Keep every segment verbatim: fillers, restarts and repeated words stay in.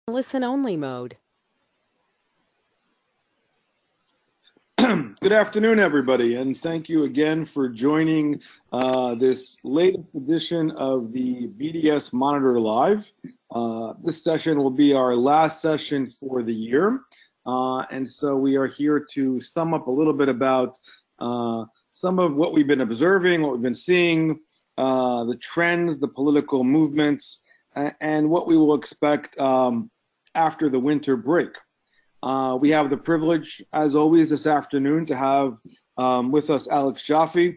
Listen-only mode. Good afternoon, everybody, and thank you again for joining uh, this latest edition of the B D S Monitor Live. Uh, this session will be our last session for the year, uh, and so we are here to sum up a little bit about uh, some of what we've been observing, what we've been seeing, uh, the trends, the political movements, and what we will expect um, after the winter break. Uh, we have the privilege, as always, this afternoon to have um, with us Alex Jaffe,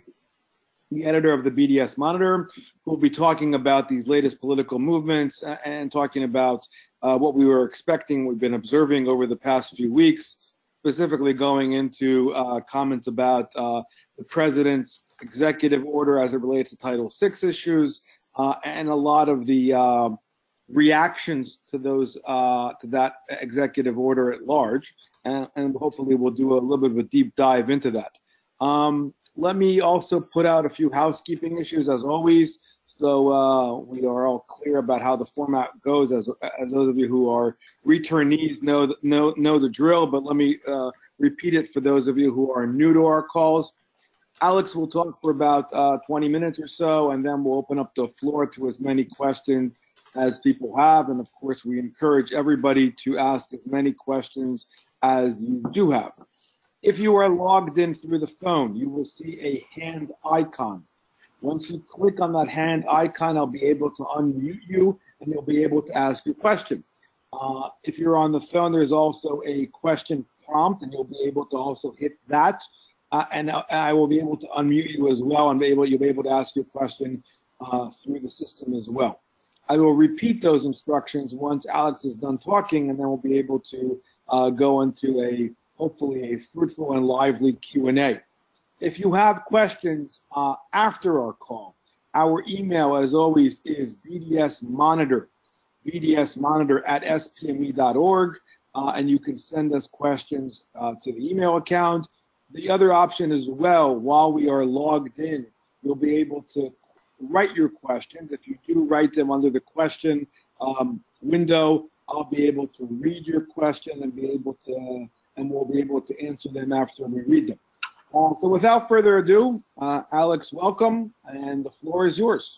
the editor of the B D S Monitor, who will be talking about these latest political movements and talking about uh, what we were expecting, we've been observing over the past few weeks, specifically going into uh, comments about uh, the president's executive order as it relates to Title six issues, uh, and a lot of the uh, reactions to those uh, to that executive order at large, and, and hopefully we'll do a little bit of a deep dive into that. Um, let me also put out a few housekeeping issues as always, so uh, we are all clear about how the format goes. As, as those of you who are returnees know know know the drill, but let me uh, repeat it for those of you who are new to our calls. Alex will talk for about uh, twenty minutes or so, and then we'll open up the floor to as many questions as people have, and of course we encourage everybody to ask as many questions as you do have. If you are logged in through the phone, you will see a hand icon. Once you click on that hand icon, I'll be able to unmute you and you'll be able to ask your question. Uh, if you're on the phone, there's also a question prompt and you'll be able to also hit that, uh, and I, I will be able to unmute you as well, and be able, you'll be able to ask your question uh, through the system as well. I will repeat those instructions once Alex is done talking, and then we'll be able to uh, go into a, hopefully, a fruitful and lively Q and A. If you have questions uh, after our call, our email, as always, is bdsmonitor, bdsmonitor at s p m e dot org, uh, and you can send us questions uh, to the email account. The other option as well, while we are logged in, you'll be able to write your questions. If you do write them under the question um, window, I'll be able to read your question and be able to, and we'll be able to answer them after we read them. Uh, so without further ado, uh, Alex, welcome, and the floor is yours.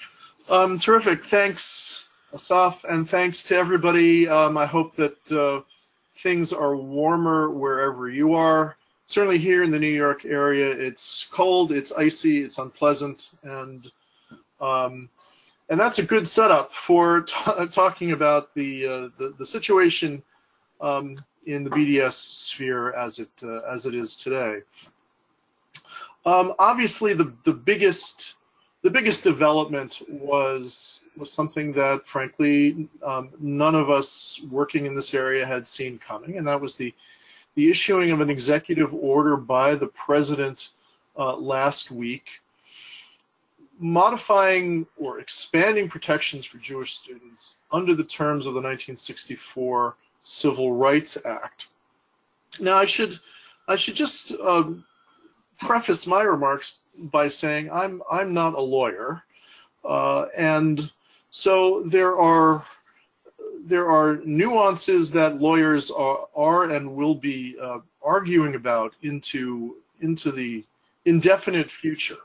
Um, terrific. Thanks, Asaf, and thanks to everybody. Um, I hope that uh, things are warmer wherever you are. Certainly here in the New York area, it's cold, it's icy, it's unpleasant, and Um, and that's a good setup for t talking about the, uh, the the situation um, in the B D S sphere as it uh, as it is today. Um, obviously, the the biggest the biggest development was was something that, frankly, um, none of us working in this area had seen coming, and that was the the issuing of an executive order by the president uh, last week, modifying or expanding protections for Jewish students under the terms of the nineteen sixty-four Civil Rights Act. Now, I should I should just uh, preface my remarks by saying I'm I'm not a lawyer, uh, and so there are there are nuances that lawyers are, are and will be uh, arguing about into into the indefinite future.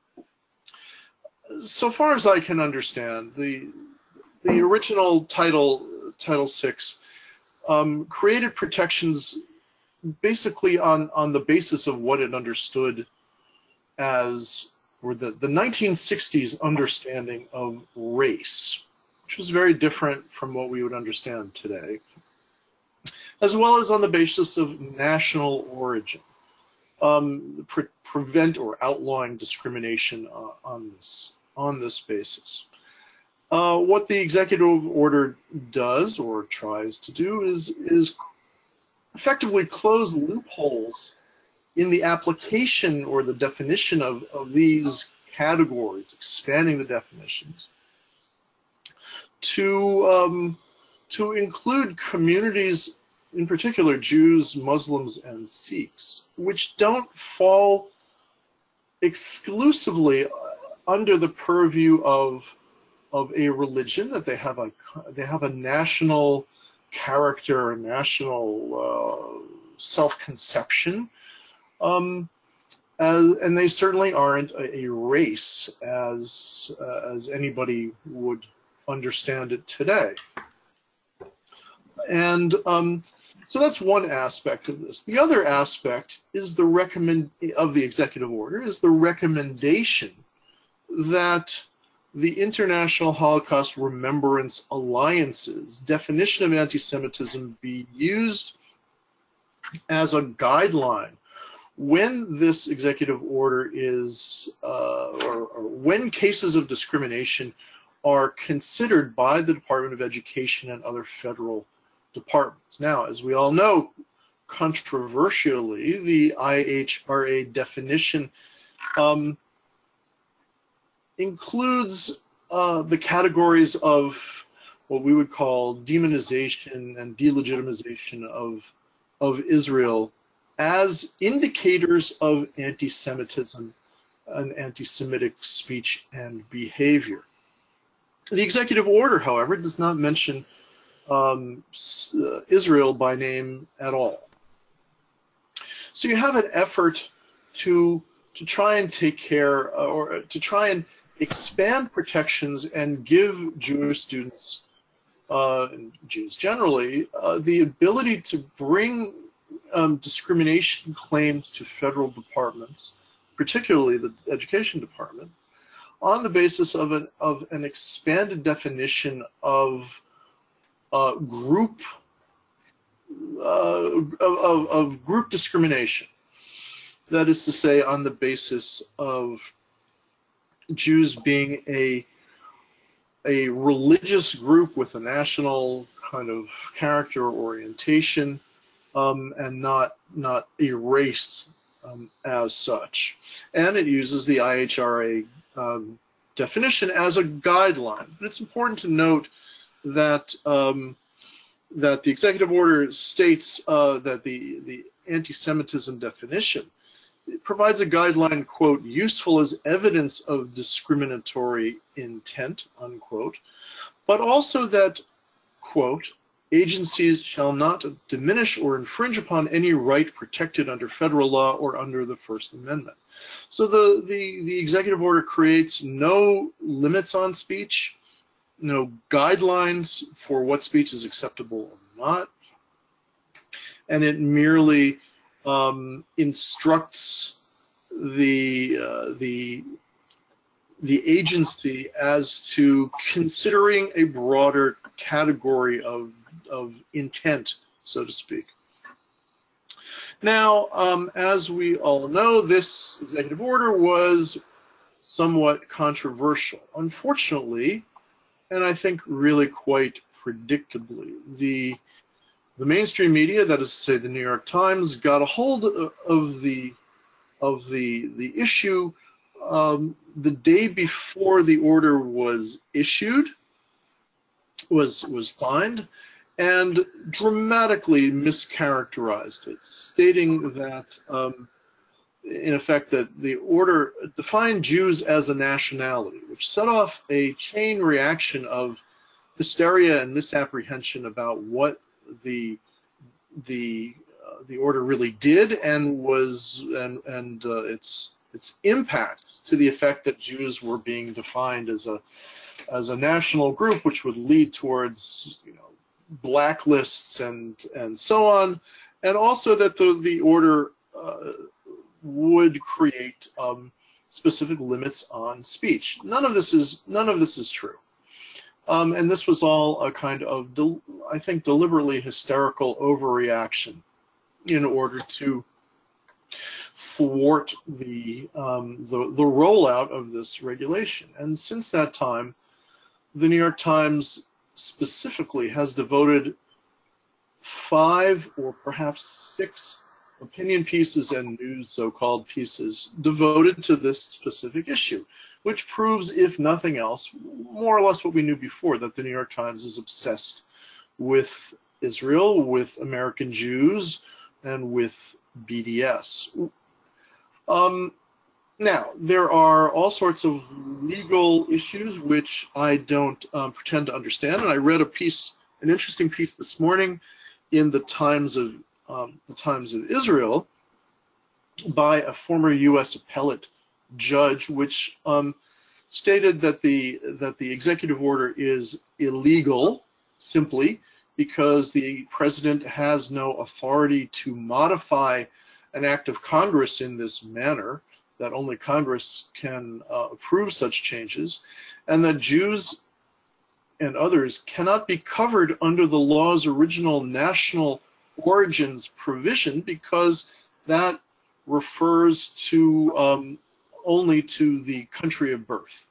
So far as I can understand, the the original Title Title six um, created protections basically on on the basis of what it understood as, or the the nineteen sixties understanding of race, which was very different from what we would understand today, as well as on the basis of national origin, um, pre prevent or outlawing discrimination uh, on this. on this basis. Uh, what the executive order does or tries to do is, is effectively close loopholes in the application or the definition of, of these categories, expanding the definitions to, um, to include communities, in particular Jews, Muslims, and Sikhs, which don't fall exclusively under the purview of of a religion, that they have a they have a national character, national uh, self-conception, um, as, and they certainly aren't a, a race as uh, as anybody would understand it today. And um, so that's one aspect of this. The other aspect is the recommend of the executive order is the recommendation that the International Holocaust Remembrance Alliance's definition of anti-Semitism be used as a guideline when this executive order is, uh, or, or when cases of discrimination are considered by the Department of Education and other federal departments. Now, as we all know, controversially, the I H R A definition um, includes uh, the categories of what we would call demonization and delegitimization of, of Israel as indicators of anti-Semitism and anti-Semitic speech and behavior. The executive order, however, does not mention um, Israel by name at all. So you have an effort to, to try and take care, or to try and expand protections and give Jewish students, uh, and Jews generally, uh, the ability to bring um, discrimination claims to federal departments, particularly the Education Department, on the basis of an, of an expanded definition of uh, group uh, of, of, of group discrimination. That is to say, on the basis of Jews being a a religious group with a national kind of character or orientation, um, and not not a race um, as such. And it uses the I H R A um, definition as a guideline. But it's important to note that um, that the executive order states uh, that the the anti-Semitism definition, it provides a guideline, quote, useful as evidence of discriminatory intent, unquote, but also that, quote, agencies shall not diminish or infringe upon any right protected under federal law or under the First Amendment. So the, the, the executive order creates no limits on speech, no guidelines for what speech is acceptable or not, and it merely Um, instructs the uh, the the agency as to considering a broader category of of intent, so to speak. Now, um, as we all know, this executive order was somewhat controversial. Unfortunately, and I think really quite predictably, the The mainstream media, that is to say the New York Times, got a hold of the of the the issue um, the day before the order was issued, was was signed, and dramatically mischaracterized it, stating that um, in effect that the order defined Jews as a nationality, which set off a chain reaction of hysteria and misapprehension about what the the uh, the order really did and was and and uh, its its impacts to the effect that Jews were being defined as a as a national group, which would lead towards, you know, blacklists and and so on, and also that the the order uh, would create um, specific limits on speech. None of this is none of this is true. Um, and this was all a kind of, I think, deliberately hysterical overreaction in order to thwart the, um, the the rollout of this regulation. And since that time, the New York Times specifically has devoted five or perhaps six opinion pieces and news so-called pieces devoted to this specific issue, which proves, if nothing else, more or less what we knew before, that the New York Times is obsessed with Israel, with American Jews, and with B D S. Um, now, there are all sorts of legal issues which I don't um, pretend to understand, and I read a piece an interesting piece this morning in the Times of um, the Times of Israel by a former U S appellate judge, which um, stated that the that the executive order is illegal simply because the president has no authority to modify an act of Congress in this manner, that only Congress can uh, approve such changes, and that Jews and others cannot be covered under the law's original national origins provision because that refers to um, only to the country of birth.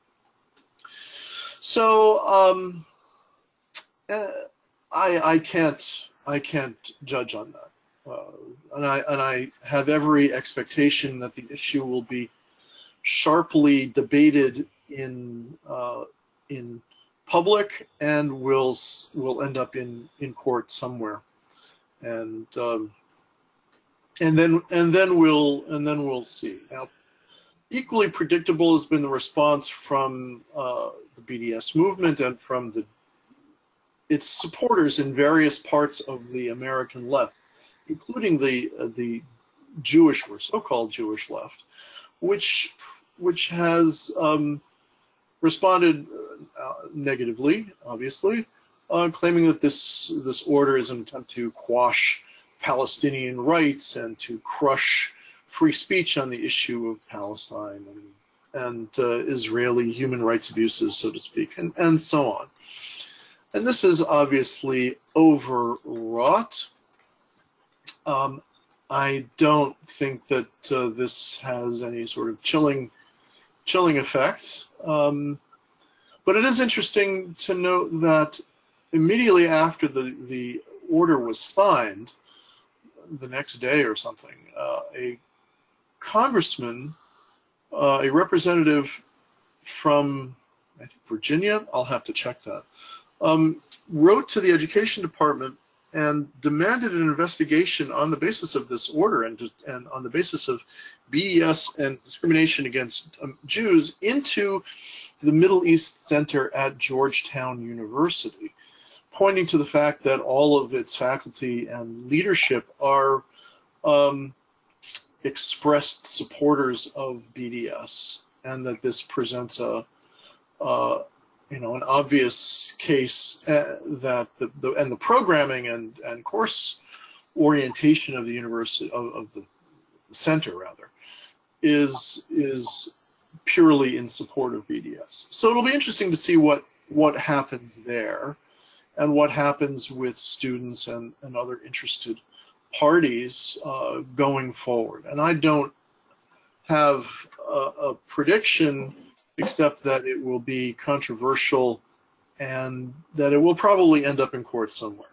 So um, uh, I, I can't I can't judge on that. Uh, and I and I have every expectation that the issue will be sharply debated in uh, in public and will will end up in in court somewhere, and um, and then and then we'll and then we'll see. Now, equally predictable has been the response from uh, the B D S movement and from the its supporters in various parts of the American left, including the uh, the Jewish or so-called Jewish left, which which has um, responded uh, negatively, obviously, uh, claiming that this this order is an attempt to quash Palestinian rights and to crush free speech on the issue of Palestine and and uh, Israeli human rights abuses, so to speak, and and so on. And this is obviously overwrought. Um, I don't think that uh, this has any sort of chilling, chilling effect. Um, but it is interesting to note that immediately after the, the order was signed, the next day or something, uh, a congressman, uh, a representative from, I think, Virginia, I'll have to check that, um, wrote to the Education Department and demanded an investigation on the basis of this order and, and on the basis of B E S and discrimination against um, Jews into the Middle East Center at Georgetown University, pointing to the fact that all of its faculty and leadership are um, expressed supporters of B D S, and that this presents a, uh, you know, an obvious case uh, that the, the and the programming and and course orientation of the university of, of the center rather is is purely in support of B D S. So it'll be interesting to see what what happens there and what happens with students and, and other interested parties uh, going forward. And I don't have a, a prediction except that it will be controversial and that it will probably end up in court somewhere.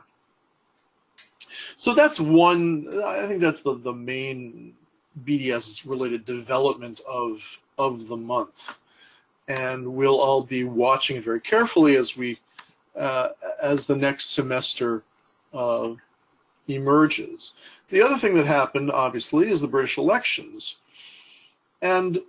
So that's one, I think that's the, the main B D S related development of, of the month. And we'll all be watching it very carefully as we, uh, as the next semester uh, emerges. The other thing that happened, obviously, is the British elections. And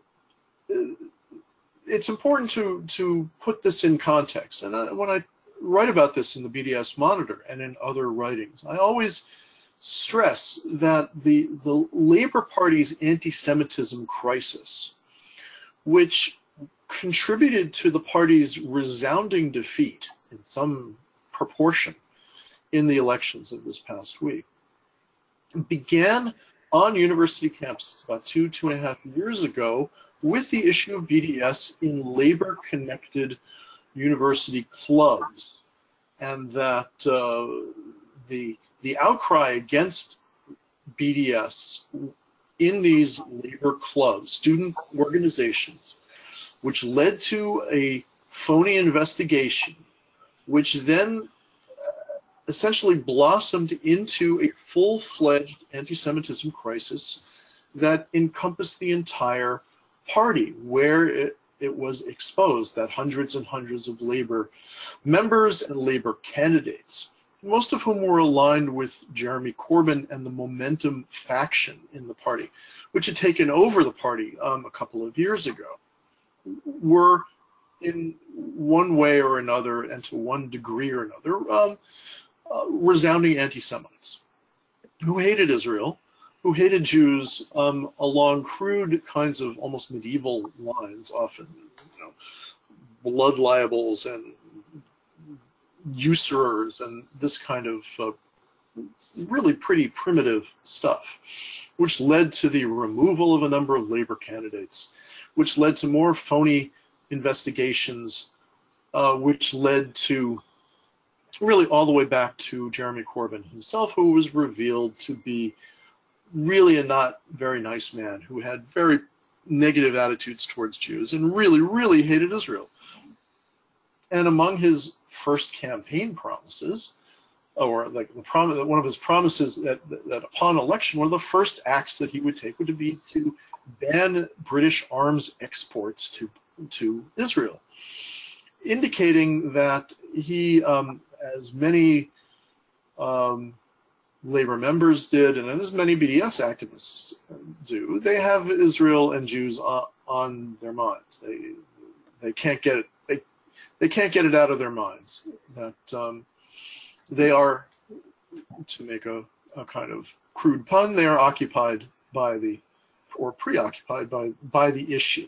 it's important to, to put this in context. And I, when I write about this in the B D S Monitor and in other writings, I always stress that the, the Labour Party's anti-Semitism crisis, which contributed to the party's resounding defeat in some proportion in the elections of this past week, began on university campuses about two, two and a half years ago with the issue of B D S in labor-connected university clubs, and that uh, the the outcry against B D S in these labor clubs, student organizations, which led to a phony investigation, which then essentially blossomed into a full-fledged anti-Semitism crisis that encompassed the entire party, where it, it was exposed that hundreds and hundreds of labor members and labor candidates, most of whom were aligned with Jeremy Corbyn and the Momentum faction in the party, which had taken over the party um, a couple of years ago, were in one way or another, and to one degree or another, um, uh, resounding anti-Semites who hated Israel, who hated Jews um, along crude kinds of almost medieval lines, often, you know, blood libels and usurers and this kind of uh, really pretty primitive stuff, which led to the removal of a number of labor candidates, which led to more phony investigations, uh, which led to really all the way back to Jeremy Corbyn himself, who was revealed to be really a not very nice man, who had very negative attitudes towards Jews and really, really hated Israel. And among his first campaign promises, or like the promise, one of his promises that, that, that upon election, one of the first acts that he would take would be to ban British arms exports to to Israel, indicating that he, um, as many um, labor members did, and as many B D S activists do, they have Israel and Jews on, on their minds. They they can't get it. They they can't get it out of their minds that um, they are, to make a, a kind of crude pun, they are occupied by the, or preoccupied by by the issue.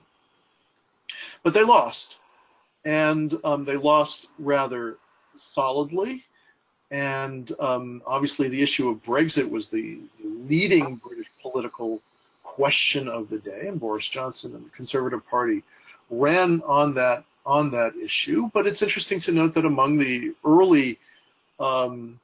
But they lost, and um, they lost rather solidly. And um, obviously the issue of Brexit was the leading British political question of the day, and Boris Johnson and the Conservative Party ran on that on that issue. But it's interesting to note that among the early um,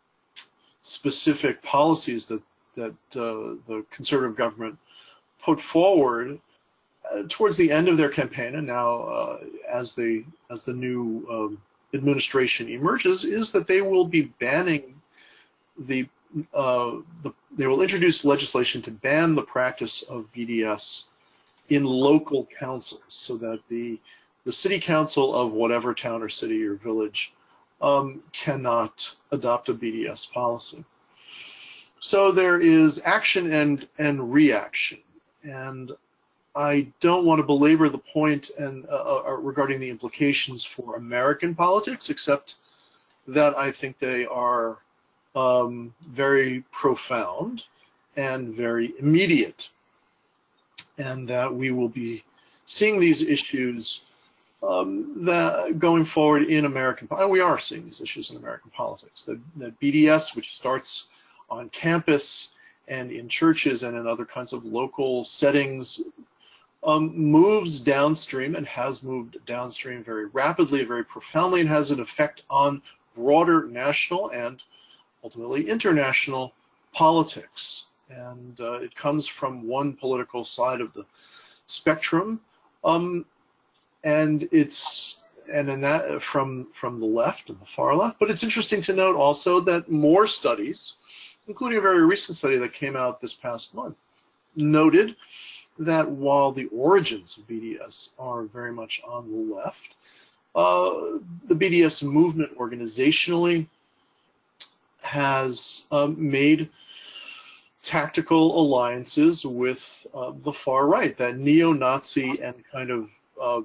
specific policies that that uh, the Conservative government put forward uh, towards the end of their campaign, and now uh, as the as the new um, administration emerges, is that they will be banning the, uh, the they will introduce legislation to ban the practice of B D S in local councils, so that the the city council of whatever town or city or village um, cannot adopt a B D S policy. So there is action and and reaction, and I don't want to belabor the point and uh, uh, regarding the implications for American politics, except that I think they are um, very profound and very immediate, and that we will be seeing these issues um, that going forward in American, and we are seeing these issues in American politics. That, that B D S, which starts on campus and in churches and in other kinds of local settings, Um, moves downstream and has moved downstream very rapidly, very profoundly, and has an effect on broader national and ultimately international politics. And uh, it comes from one political side of the spectrum, um, and it's and in that from from the left and the far left. But it's interesting to note also that more studies, including a very recent study that came out this past month, noted that while the origins of B D S are very much on the left, uh, the B D S movement organizationally has um, made tactical alliances with uh, the far right, that neo-Nazi and kind of uh,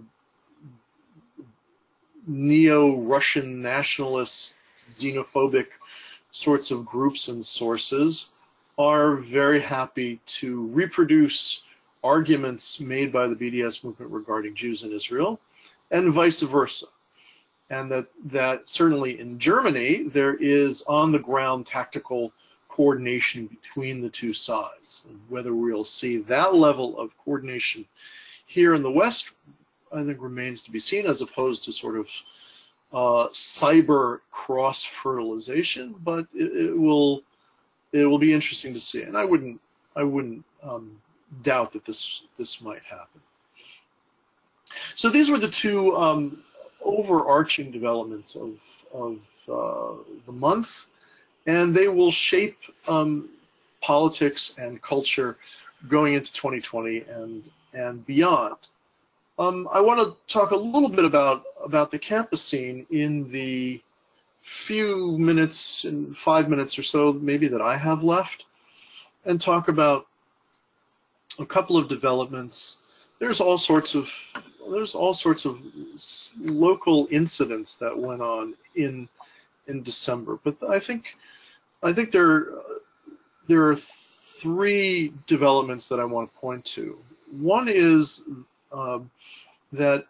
neo-Russian nationalist, xenophobic sorts of groups and sources are very happy to reproduce arguments made by the B D S movement regarding Jews in Israel, and vice versa. And that, that certainly in Germany, there is on the ground tactical coordination between the two sides. And whether we'll see that level of coordination here in the West, I think remains to be seen, as opposed to sort of uh, cyber cross-fertilization, but it, it will it will be interesting to see. And I wouldn't, I wouldn't um, doubt that this this might happen. So these were the two um, overarching developments of of uh, the month, and they will shape um, politics and culture going into twenty twenty and and beyond. Um, I want to talk a little bit about about the campus scene in the few minutes, in five minutes or so maybe, that I have left, and talk about a couple of developments. There's all sorts of there's all sorts of local incidents that went on in in December. But I think I think there there are three developments that I want to point to. One is uh, that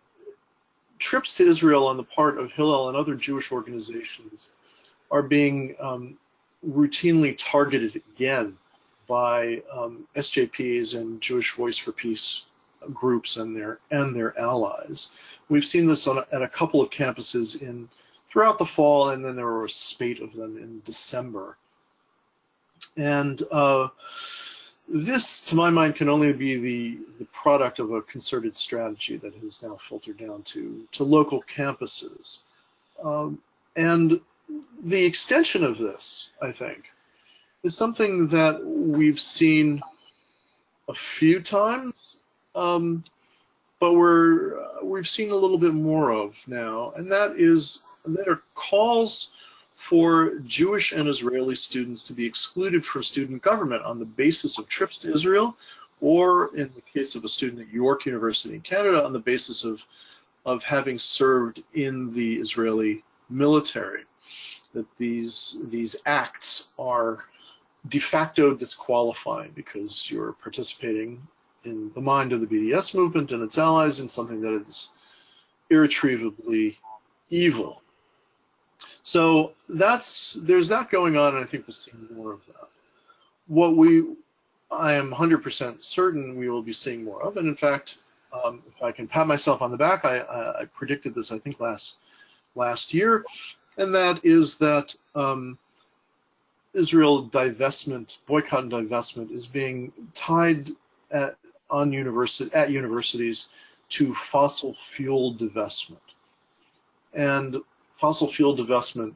trips to Israel on the part of Hillel and other Jewish organizations are being um, routinely targeted again by um, S J Ps and Jewish Voice for Peace groups and their and their allies. We've seen this on a, at a couple of campuses in throughout the fall, and then there were a spate of them in December. And uh, this, to my mind, can only be the, the product of a concerted strategy that has now filtered down to, to local campuses. Um, and the extension of this, I think, is something that we've seen a few times, um, but we're, uh, we've seen a little bit more of now, and that is that are calls for Jewish and Israeli students to be excluded from student government on the basis of trips to Israel, or in the case of a student at York University in Canada, on the basis of, of having served in the Israeli military. That these, these acts are de facto disqualifying because you're participating in the mind of the B D S movement and its allies in something that is irretrievably evil. So that's there's that going on, and I think we'll see more of that. What we, I am one hundred percent certain we will be seeing more of, and in fact, um, if I can pat myself on the back, I, I, I predicted this I think last last year, and that is that um, Israel divestment, boycott and divestment, is being tied at on university at universities to fossil fuel divestment, and fossil fuel divestment,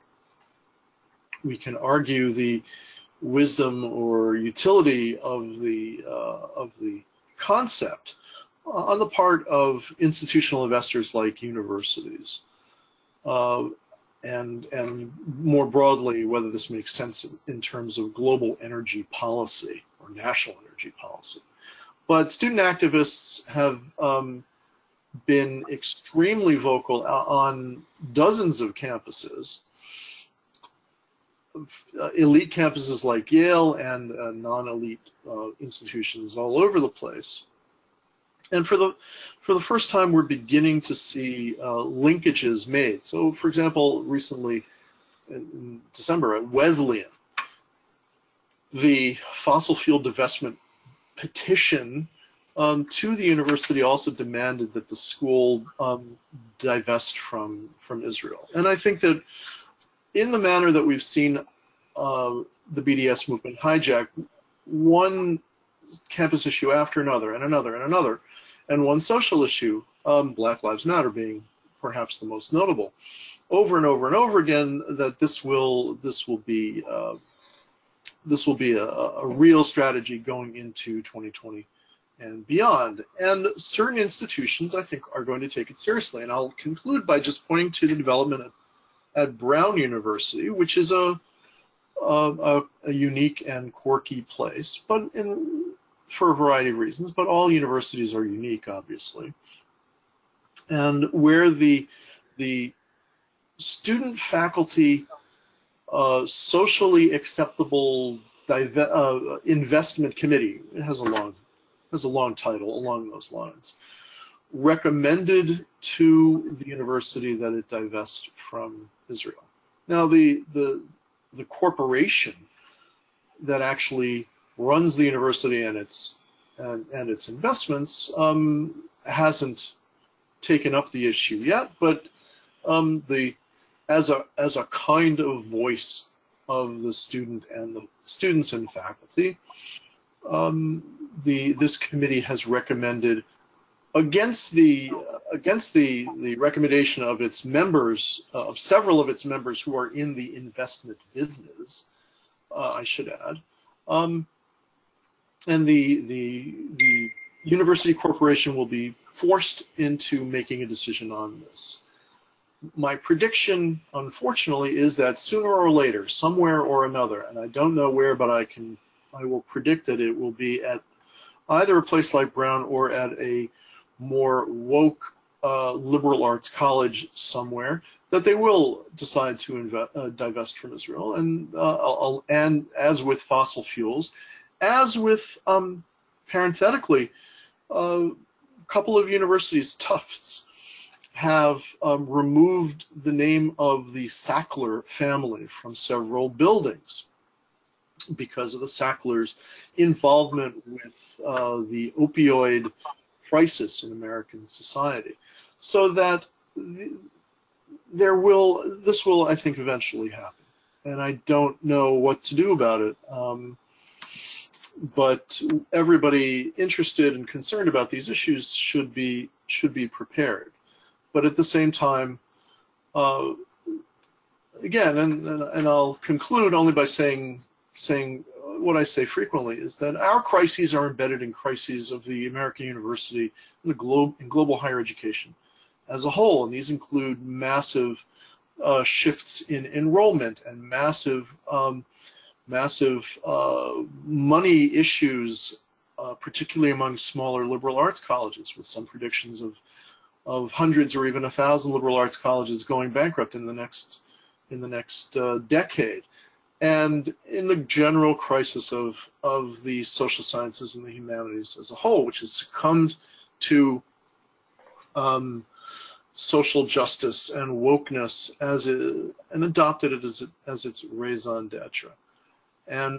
we can argue the wisdom or utility of the uh, of the concept on the part of institutional investors like universities, uh, and and more broadly whether this makes sense in, in terms of global energy policy or national energy policy. But student activists have um, been extremely vocal on dozens of campuses, uh, elite campuses like Yale and uh, non-elite uh, institutions all over the place. And for the for the first time, we're beginning to see uh, linkages made. So, for example, recently in December at Wesleyan, the fossil fuel divestment petition Um, to the university also demanded that the school um, divest from from Israel. And I think that in the manner that we've seen uh, the B D S movement hijack one campus issue after another and another and another, and one social issue, um, Black Lives Matter being perhaps the most notable, over and over and over again, that this will this will be uh, this will be a, a real strategy going into twenty twenty. And beyond. And certain institutions, I think, are going to take it seriously. And I'll conclude by just pointing to the development at, at Brown University, which is a, a, a unique and quirky place, but in, for a variety of reasons. But all universities are unique, obviously. And where the the student-faculty uh, socially acceptable dive, uh, investment committee, it has a long has a long title along those lines, recommended to the university that it divest from Israel. Now, the the the corporation that actually runs the university and its and, and its investments um, hasn't taken up the issue yet, but um, the as a as a kind of voice of the student and the students and faculty, um, the this committee has recommended against the against the the recommendation of its members, uh, of several of its members who are in the investment business, uh, I should add, um, and the the the university corporation will be forced into making a decision on this. My prediction, unfortunately, is that sooner or later, somewhere or another, and I don't know where, but I can, I will predict that it will be at either a place like Brown or at a more woke uh, liberal arts college somewhere, that they will decide to inve- uh, divest from Israel. And uh, and as with fossil fuels, as with um, parenthetically, uh, a couple of universities, Tufts, have um, removed the name of the Sackler family from several buildings because of the Sacklers' involvement with uh, the opioid crisis in American society. So that the, there will, this will, I think, eventually happen. And I don't know what to do about it. Um, but everybody interested and concerned about these issues should be should be prepared. But at the same time, uh, again, and, and, and I'll conclude only by saying saying what I say frequently is that our crises are embedded in crises of the American university and the globe and global higher education as a whole, and these include massive uh, shifts in enrollment and massive um, massive uh, money issues, uh, particularly among smaller liberal arts colleges, with some predictions of of hundreds or even a thousand liberal arts colleges going bankrupt in the next in the next uh, decade, and in the general crisis of of the social sciences and the humanities as a whole, which has succumbed to um, social justice and wokeness as it, and adopted it as it, as its raison d'etre. And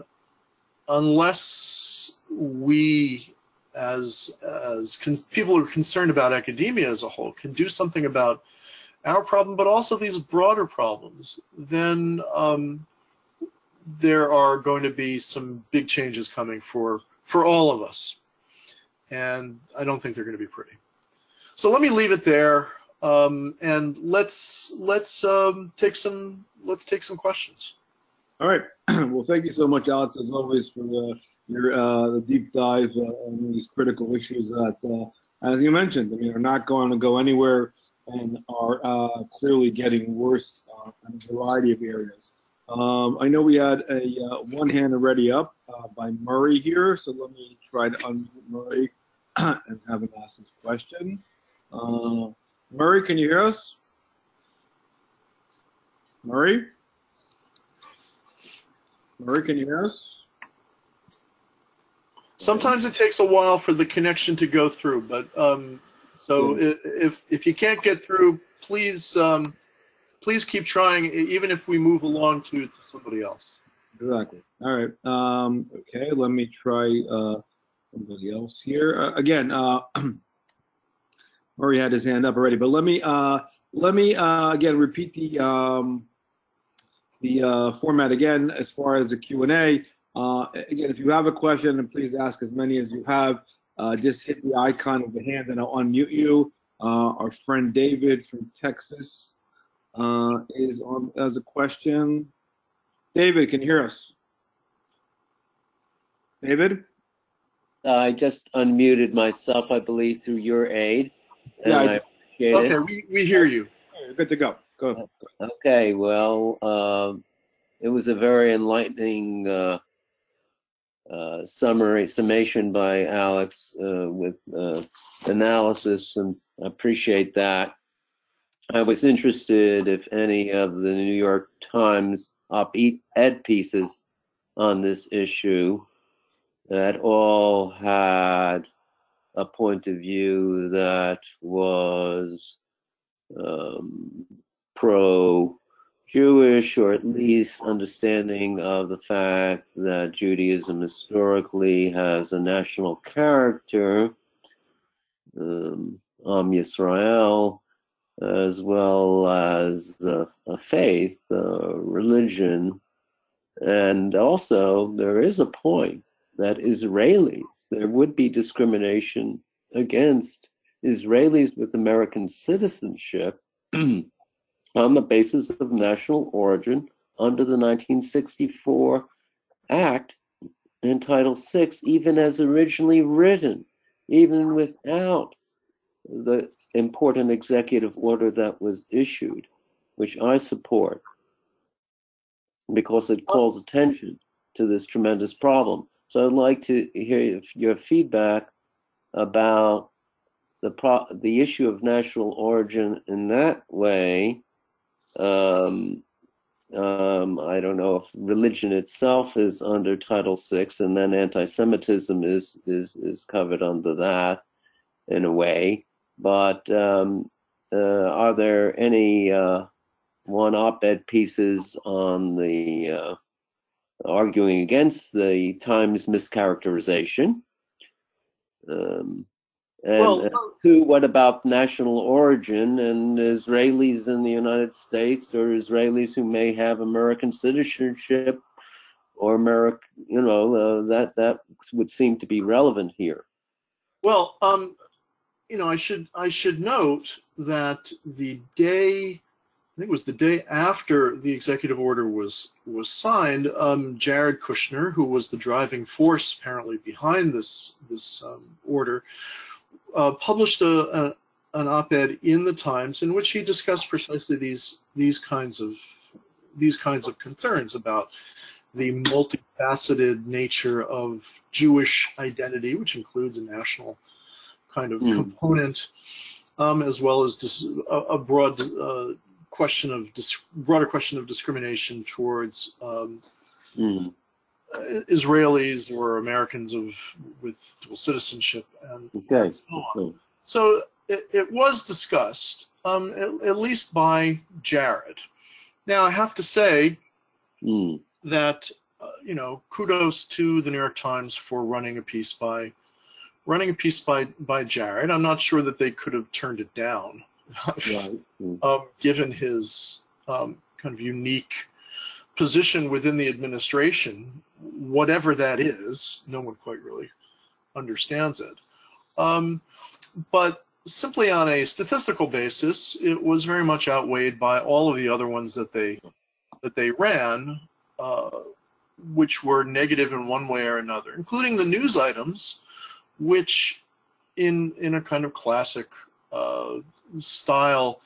unless we, as as con- people who are concerned about academia as a whole, can do something about our problem, but also these broader problems, then um, there are going to be some big changes coming for for all of us, and I don't think they're going to be pretty. So let me leave it there, um, and let's let's um, take some let's take some questions. All right. Well, thank you so much, Alex, as always, for the, your uh, the deep dive uh, on these critical issues that, uh, as you mentioned, I mean, are not going to go anywhere and are uh, clearly getting worse uh, in a variety of areas. Um, I know we had a uh, one hand already up uh, by Murray here, so let me try to unmute Murray and have him ask his question. Uh, Murray, can you hear us? Murray? Murray, can you hear us? Sometimes it takes a while for the connection to go through, but um, so yeah. if if you can't get through, please um, please keep trying, even if we move along to, to somebody else. Exactly. All right. Um, okay. Let me try uh, somebody else here. Uh, again, uh, Murray had his hand up already, but let me uh, let me uh, again repeat the um, the uh, format again as far as the Q and A. Uh, again, if you have a question, and please ask as many as you have. Uh, just hit the icon of the hand, and I'll unmute you. Uh, our friend David from Texas uh, is on as a question. David, can you hear us? David? Uh, I just unmuted myself, I believe, through your aid, and Yeah, I, I appreciate okay, it. Okay, we, we hear you. Good to go. Go. Okay, well, uh, it was a very enlightening uh, uh, summary, summation by Alex uh, with uh, analysis, and I appreciate that. I was interested if any of the New York Times op-ed pieces on this issue that all had a point of view that was um, pro-Jewish, or at least understanding of the fact that Judaism historically has a national character, um, Am Yisrael, as well as the, a faith, a religion. And also, there is a point that Israelis, there would be discrimination against Israelis with American citizenship on the basis of national origin under the nineteen sixty-four Act in Title six, even as originally written, even without the important executive order that was issued, which I support because it calls attention to this tremendous problem. So I'd like to hear your feedback about the pro the issue of national origin in that way, um, um, I don't know if religion itself is under Title six, and then anti-Semitism is is is covered under that in a way. But um, uh, are there any uh, one op-ed pieces on the uh, arguing against the Times mischaracterization? Um, and, Well, and two, what about national origin and Israelis in the United States, or Israelis who may have American citizenship or American, you know, uh, that that would seem to be relevant here. well, um, you know, I should I should note that the day, I think it was the day after the executive order was was signed, um, Jared Kushner, who was the driving force apparently behind this this um, order, uh, published a, a an op-ed in the Times in which he discussed precisely these these kinds of these kinds of concerns about the multifaceted nature of Jewish identity, which includes a national kind of Mm. component, um, as well as dis a, a broad uh, question of dis broader question of discrimination towards um, Mm. Israelis or Americans of with dual citizenship and, Okay. and so on. Okay. So it, it was discussed, um, at, at least by Jared. Now I have to say Mm. that uh, you know, kudos to the New York Times for running a piece by running a piece by by Jared. I'm not sure that they could have turned it down, Right. Mm. um, given his um, kind of unique position within the administration, whatever that is. No one quite really understands it. Um, but simply on a statistical basis, it was very much outweighed by all of the other ones that they that they ran, uh, which were negative in one way or another, including the news items, which in in a kind of classic uh, style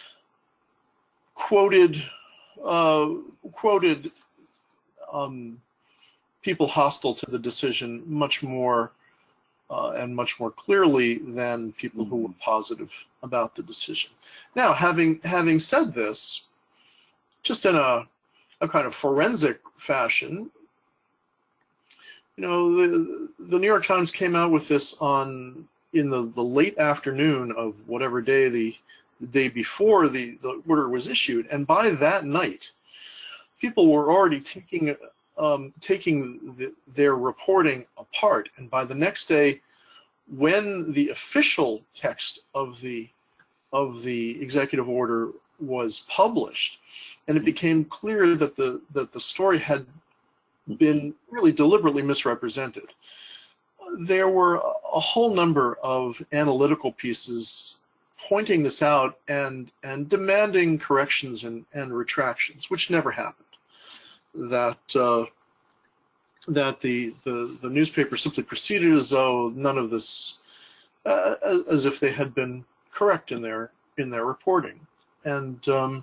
quoted uh, quoted um, people hostile to the decision much more uh, and much more clearly than people who were positive about the decision. Now, having having said this, just in a a kind of forensic fashion, you know, the the New York Times came out with this on in the the late afternoon of whatever day the the day before the the order was issued, and by that night, people were already taking um, taking the, their reporting apart, and by the next day, when the official text of the of the executive order was published, and it became clear that the that the story had been really deliberately misrepresented, there were a whole number of analytical pieces pointing this out and and demanding corrections and, and retractions, which never happened. That uh, that the, the the newspaper simply proceeded as though none of this, uh, as, as if they had been correct in their in their reporting, and um,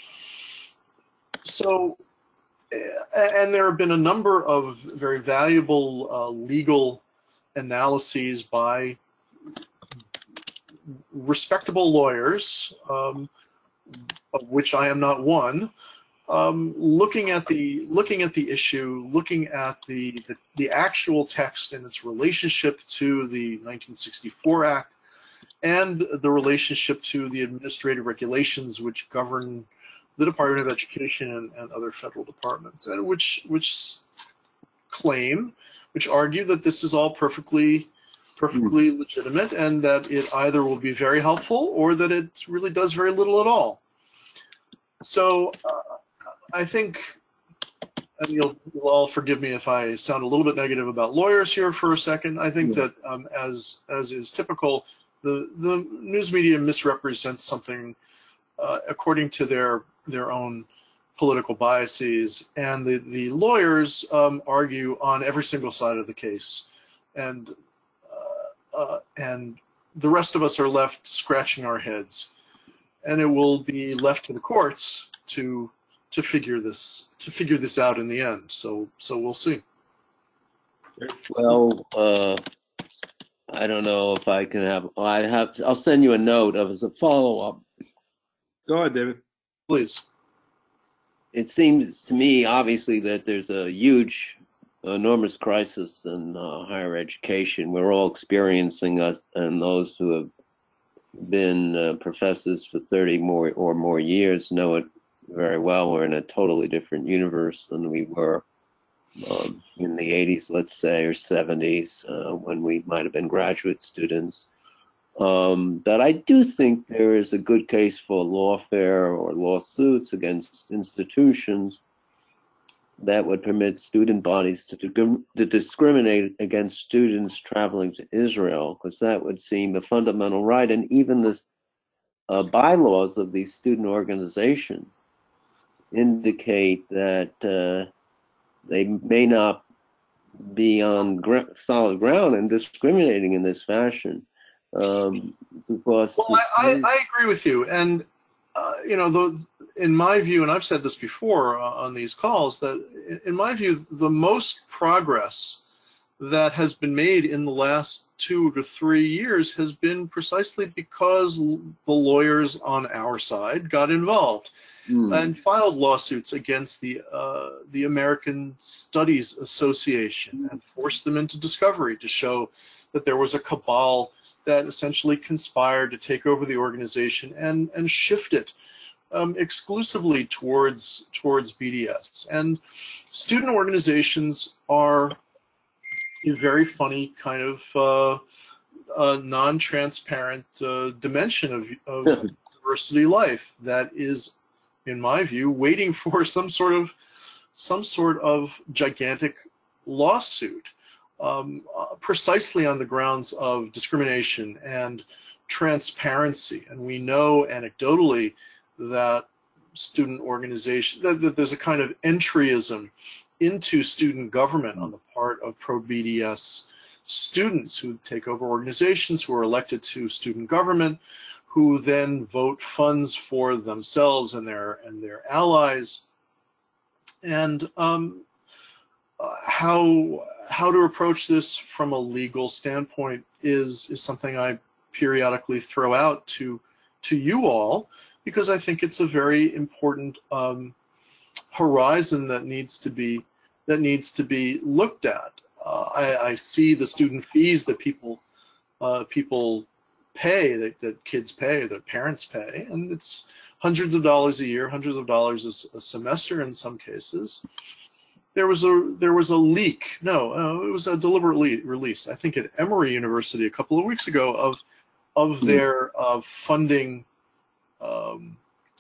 so and there have been a number of very valuable uh, legal analyses by respectable lawyers, um, of which I am not one, um, looking at the looking at the issue, looking at the, the the actual text and its relationship to the nineteen sixty-four Act and the relationship to the administrative regulations which govern the Department of Education and, and other federal departments, and which which claim, which argue that this is all perfectly perfectly mm. legitimate, and that it either will be very helpful or that it really does very little at all. So uh, I think, and you'll, you'll all forgive me if I sound a little bit negative about lawyers here for a second. I think yeah. that um, as as is typical, the the news media misrepresents something uh, according to their their own political biases, and the the lawyers um, argue on every single side of the case, and uh, uh, and the rest of us are left scratching our heads, and it will be left to the courts to to figure this to figure this out in the end. So so we'll see. Well, uh, I don't know if I can have. I have. I'll send you a note of as a follow-up. Go ahead, David. Please. It seems to me, obviously, that there's a huge, enormous crisis in uh, higher education. We're all experiencing it, and those who have been uh, professors for thirty more or more years know it very well. We're in a totally different universe than we were um, in the eighties, let's say, or seventies, uh, when we might have been graduate students. Um, but I do think there is a good case for lawfare or lawsuits against institutions that would permit student bodies to, to discriminate against students traveling to Israel, because that would seem a fundamental right. And even the uh, bylaws of these student organizations indicate that uh, they may not be on gr- solid ground and discriminating in this fashion. Um, because Well, this, I, I, I agree with you. And, uh, you know, the, in my view, and I've said this before uh, on these calls, that in my view, the most progress that has been made in the last two to three years has been precisely because the lawyers on our side got involved hmm, and filed lawsuits against the uh, the American Studies Association and forced them into discovery to show that there was a cabal that essentially conspired to take over the organization and and shift it um, exclusively towards towards B D S. And student organizations are a very funny kind of uh, uh, non-transparent uh, dimension of, of university life that is, in my view, waiting for some sort of some sort of gigantic lawsuit, um, uh, precisely on the grounds of discrimination and transparency. And we know anecdotally that student organization that, that there's a kind of entryism into student government on the part of pro-B D S students who take over organizations, who are elected to student government, who then vote funds for themselves and their and their allies. And um, uh, how how to approach this from a legal standpoint is is something I periodically throw out to to you all, because I think it's a very important um, horizon that needs to be that needs to be looked at. Uh, I, I see the student fees that people uh, people pay, that, that kids pay, that parents pay, and it's hundreds of dollars a year, hundreds of dollars a, a semester in some cases. There was a there was a leak. No, uh, it was a deliberate le- release. I think at Emory University a couple of weeks ago of of hmm, their uh, funding um,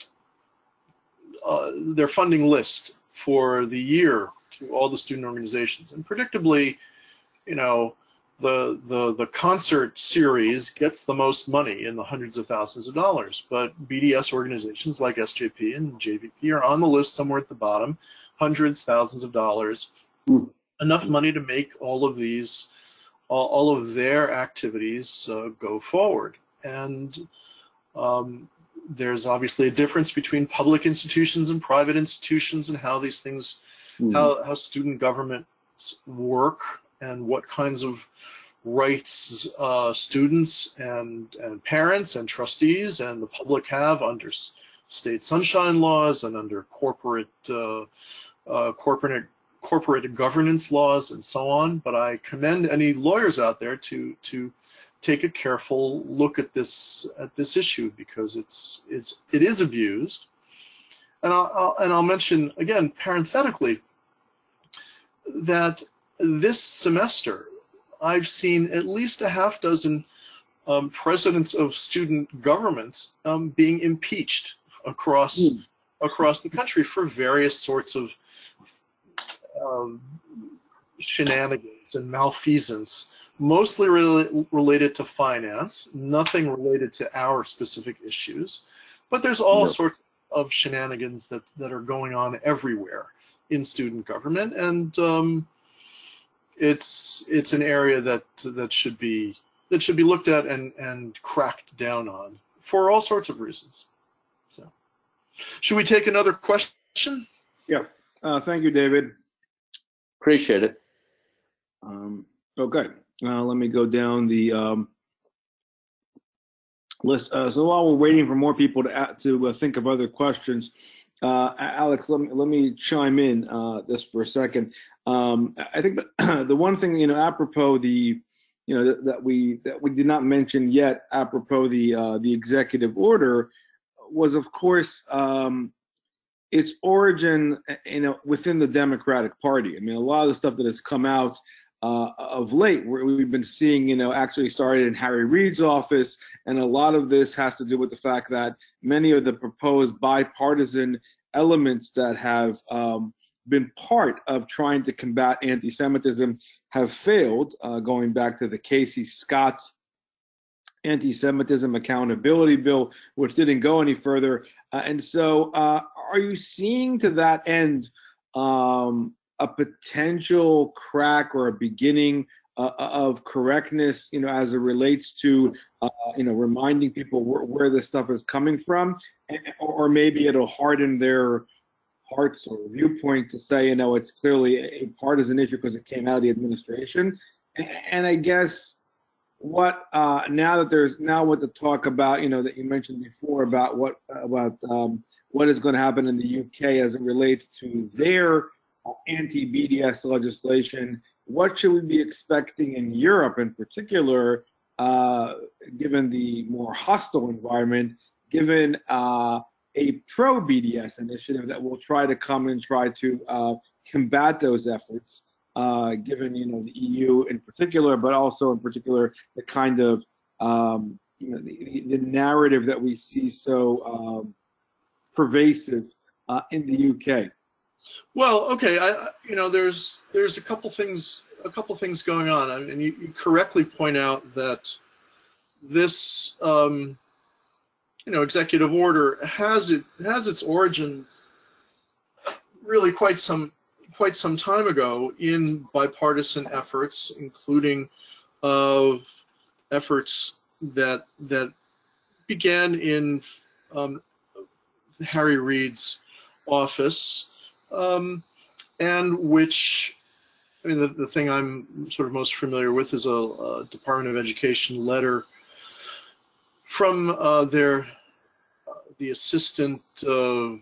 uh, their funding list for the year to all the student organizations. And predictably, you know, the the the concert series gets the most money in the hundreds of thousands of dollars, but B D S organizations like S J P and J V P are on the list somewhere at the bottom, hundreds, thousands of dollars, hmm. enough money to make all of these, all, all of their activities uh, go forward. And um, there's obviously a difference between public institutions and private institutions and how these things, Hmm. how, how student governments work and what kinds of rights uh, students and, and parents and trustees and the public have under state sunshine laws and under corporate uh, uh, corporate corporate governance laws and so on. But I commend any lawyers out there to to take a careful look at this at this issue, because it's it's it is abused. And I'll, I'll and I'll mention again parenthetically that this semester I've seen at least a half dozen um, presidents of student governments um, being impeached across Hmm. across the country for various sorts of um, shenanigans and malfeasance, mostly re- related to finance, nothing related to our specific issues. But there's all No. sorts of shenanigans that, that are going on everywhere in student government, and um, it's it's an area that that should be that should be looked at and and cracked down on for all sorts of reasons. So, should we take another question? Yes. Uh, thank you, David. Appreciate it. Um, okay. Uh, let me go down the um, list. Uh, so while we're waiting for more people to to uh, think of other questions, uh, Alex, let me let me chime in uh, this for a second. Um, I think that the one thing, you know, apropos the, you know, that, that we that we did not mention yet, apropos the uh, the executive order, was of course um, its origin, you know, within the Democratic Party. I mean, a lot of the stuff that has come out uh, of late, we've been seeing, you know, actually started in Harry Reid's office, and a lot of this has to do with the fact that many of the proposed bipartisan elements that have um, been part of trying to combat anti-Semitism have failed, uh, going back to the Casey Scott anti-Semitism accountability bill, which didn't go any further. Uh, and so uh, are you seeing to that end um, a potential crack or a beginning uh, of correctness, you know, as it relates to, uh, you know, reminding people where, where this stuff is coming from, and, or maybe it'll harden their hearts or viewpoint to say, you know, it's clearly a partisan issue because it came out of the administration. And, and I guess what uh, now that there's now what to talk about, you know, that you mentioned before about what about um, what is going to happen in the U K as it relates to their anti-B D S legislation. What should we be expecting in Europe in particular, uh, given the more hostile environment, given uh, a pro-B D S initiative that will try to come and try to uh, combat those efforts? Uh, given, you know, the E U in particular, but also in particular the kind of um, you know, the, the narrative that we see so um, pervasive uh, in the U K. Well, okay, I, you know, there's there's a couple things a couple things going on, I mean, you, you correctly point out that this um, you know, executive order has it has its origins really quite some quite some time ago in bipartisan efforts, including of efforts that that began in um, Harry Reid's office, um, and which, I mean, the, the thing I'm sort of most familiar with is a, a Department of Education letter from uh, their uh, the assistant uh,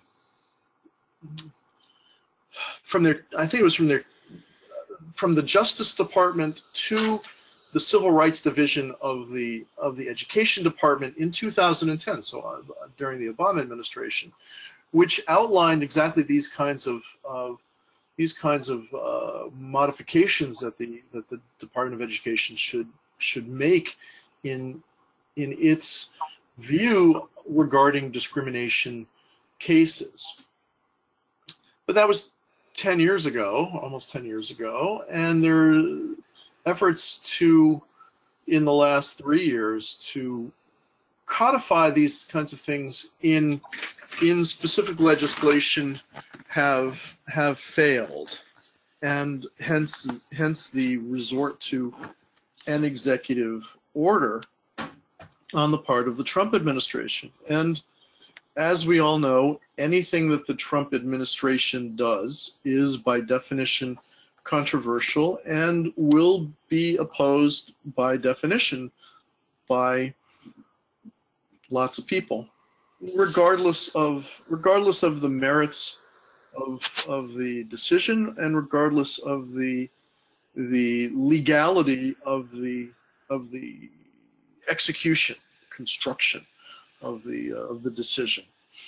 from their I think it was from their from the Justice Department to the Civil Rights Division of the of the Education Department in two thousand ten, so uh, during the Obama administration, which outlined exactly these kinds of uh, these kinds of uh, modifications that the that the Department of Education should should make in in its view regarding discrimination cases. But that was ten years ago, almost ten years ago, and there are efforts to, in the last three years, to codify these kinds of things in in specific legislation have have failed, and hence hence the resort to an executive order on the part of the Trump administration. And as we all know, anything that the Trump administration does is by definition controversial and will be opposed by definition by lots of people, regardless of regardless of the merits of of the decision and regardless of the the legality of the of the execution, construction of the uh, of the decision.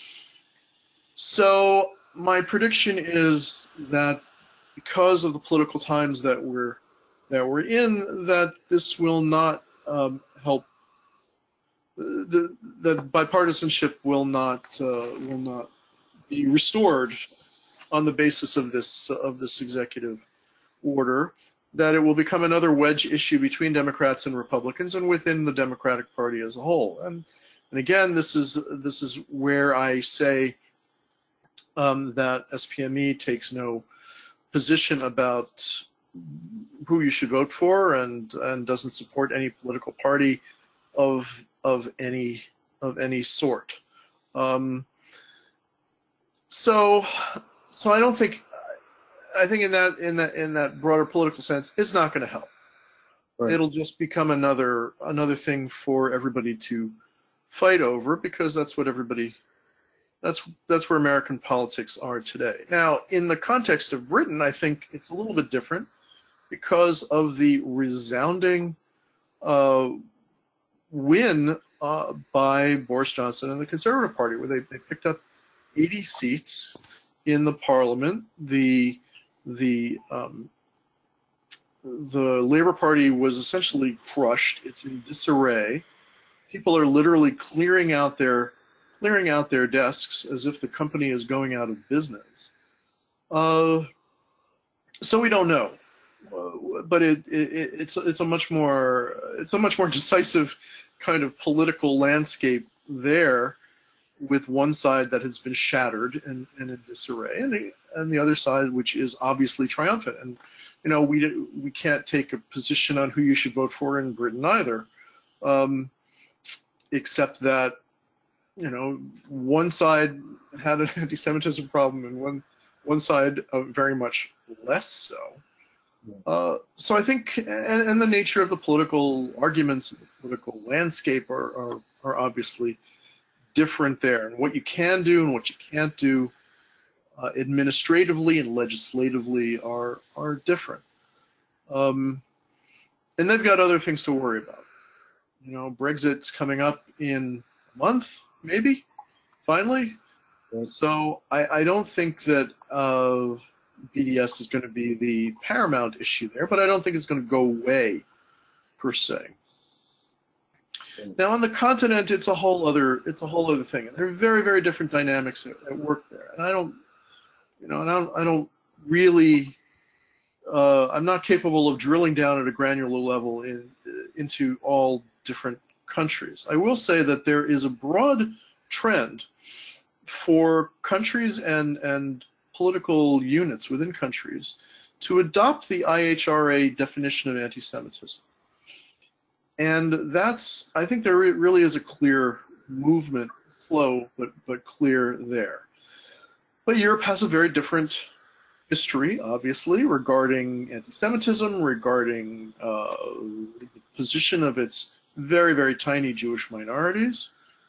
So my prediction is that because of the political times that we're that we're in, that this will not um, help. The, the bipartisanship will not uh, will not be restored on the basis of this of this executive order. That it will become another wedge issue between Democrats and Republicans and within the Democratic Party as a whole. And and again, this is this is where I say um, that S P M E takes no position about who you should vote for, and and doesn't support any political party of of any of any sort. Um, so so I don't think I think in that in that in that broader political sense, it's not going to help. Right. it'll just become another another thing for everybody to fight over, because that's what everybody that's that's where American politics are today. Now, in the context of Britain, I think it's a little bit different because of the resounding uh, win uh, by Boris Johnson and the Conservative Party, where they, they picked up eighty seats in the Parliament. The the um, the Labour Party was essentially crushed. It's in disarray. People are literally clearing out their clearing out their desks as if the company is going out of business. Uh, so we don't know, uh, but it, it, it's it's a much more it's a much more decisive kind of political landscape there, with one side that has been shattered and, and in disarray, and the, and the other side which is obviously triumphant. And you know, we we can't take a position on who you should vote for in Britain either, um, except that, you know, one side had an anti-Semitism problem and one one side uh, very much less so. Uh, so I think, and, and the nature of the political arguments, the political landscape are, are are obviously different there, and what you can do and what you can't do uh, administratively and legislatively are are different. Um, and they've got other things to worry about. You know, Brexit's coming up in a month, maybe, finally. So I, I don't think that uh, B D S is going to be the paramount issue there, but I don't think it's going to go away per se. Now on the continent, it's a whole other it's a whole other thing, and there are very very different dynamics at, at work there. And I don't, you know, and I don't I don't really uh, I'm not capable of drilling down at a granular level in into all different countries. I will say that there is a broad trend for countries and and political units within countries to adopt the I H R A definition of anti-Semitism. And that's, I think there really is a clear movement, slow but but clear there. But Europe has a very different history, obviously, regarding anti-Semitism, regarding uh, the position of its very very tiny Jewish minorities,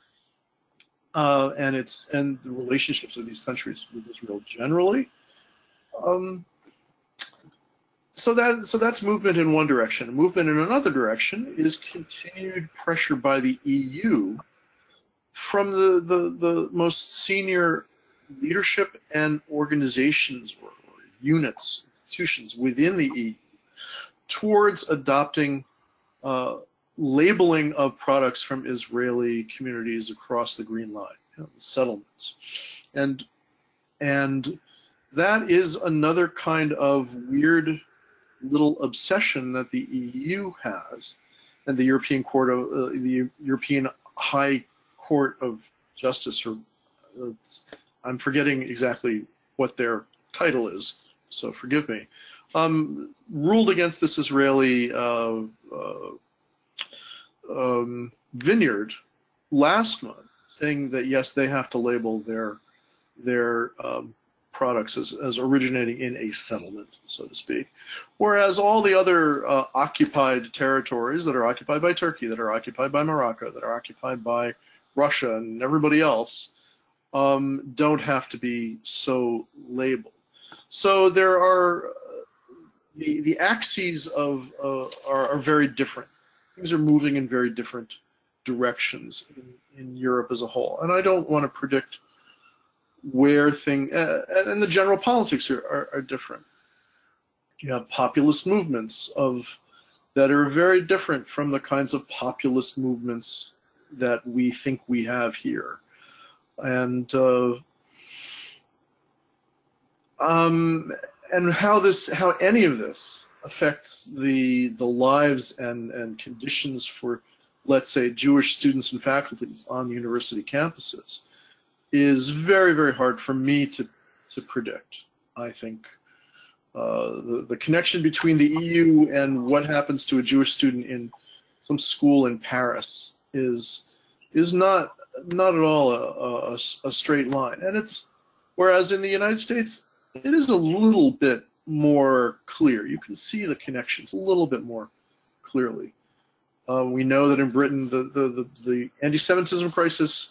uh, and its and the relationships of these countries with Israel generally. Um, So that so that's movement in one direction. Movement in another direction is continued pressure by the E U from the the, the most senior leadership and organizations or, or units, institutions within the E U towards adopting uh, labeling of products from Israeli communities across the Green Line, you know, the settlements, and and that is another kind of weird little obsession that the E U has, and the European Court of uh, the European High Court of Justice, or uh, I'm forgetting exactly what their title is, so forgive me, um, ruled against this Israeli uh, uh, um, vineyard last month, saying that yes, they have to label their their um, products as, as originating in a settlement, so to speak, whereas all the other uh, occupied territories that are occupied by Turkey, that are occupied by Morocco, that are occupied by Russia and everybody else, um, don't have to be so labeled. So there are uh, the the axes of uh, are, are very different. Things are moving in very different directions in, in Europe as a whole, and I don't want to predict where thing uh, and the general politics are, are, are different. You have populist movements of that are very different from the kinds of populist movements that we think we have here, and uh, um, and how this how any of this affects the the lives and and conditions for, let's say, Jewish students and faculties on university campuses is very, very hard for me to, to predict. I think uh, the, the connection between the E U and what happens to a Jewish student in some school in Paris is is not not at all a, a, a straight line. And it's, whereas in the United States, it is a little bit more clear. You can see the connections a little bit more clearly. Uh, we know that in Britain, the, the, the, the anti-Semitism crisis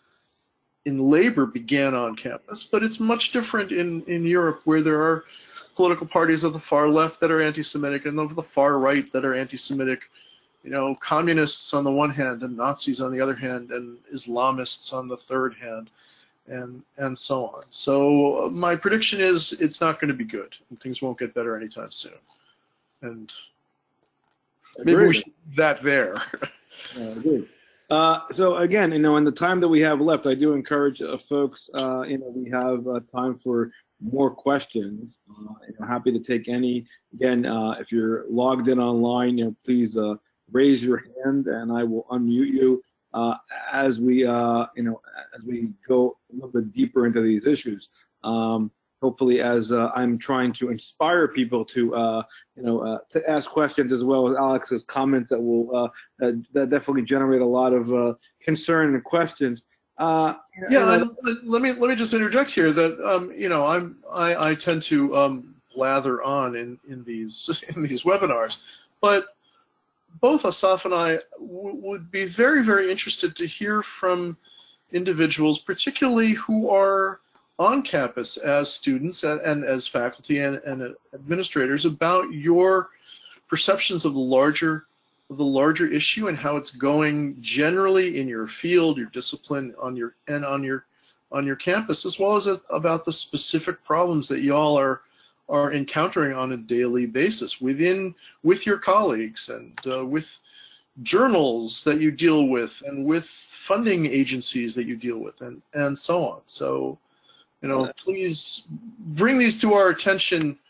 in labor began on campus, but it's much different in, in Europe, where there are political parties of the far left that are anti-Semitic and of the far right that are anti-Semitic. You know, communists on the one hand and Nazis on the other hand, and Islamists on the third hand, and and so on. So uh, my prediction is it's not going to be good, and things won't get better anytime soon. And maybe we should leave that there. I agree. Uh, so again, you know, in the time that we have left, I do encourage uh, folks. Uh, you know, we have uh, time for more questions. Uh, you know, happy to take any. Again, uh, if you're logged in online, you know, please uh, raise your hand, and I will unmute you uh, as we, uh, you know, as we go a little bit deeper into these issues. Um, hopefully, as uh, I'm trying to inspire people to, uh, you know, uh, to ask questions, as well as Alex's comments that will uh, that, that definitely generate a lot of uh, concern and questions. Uh, yeah, and let me let me just interject here that um, you know I'm I, I tend to um, blather on in in these in these webinars, but both Asaf and I w would be very, very interested to hear from individuals, particularly who are on campus as students and, and as faculty and, and administrators, about your perceptions of the larger of the larger issue and how it's going generally in your field, your discipline, on your and on your on your campus, as well as about the specific problems that y'all are are encountering on a daily basis within with your colleagues and uh, with journals that you deal with and with funding agencies that you deal with and and so on. So, you know, please bring these to our attention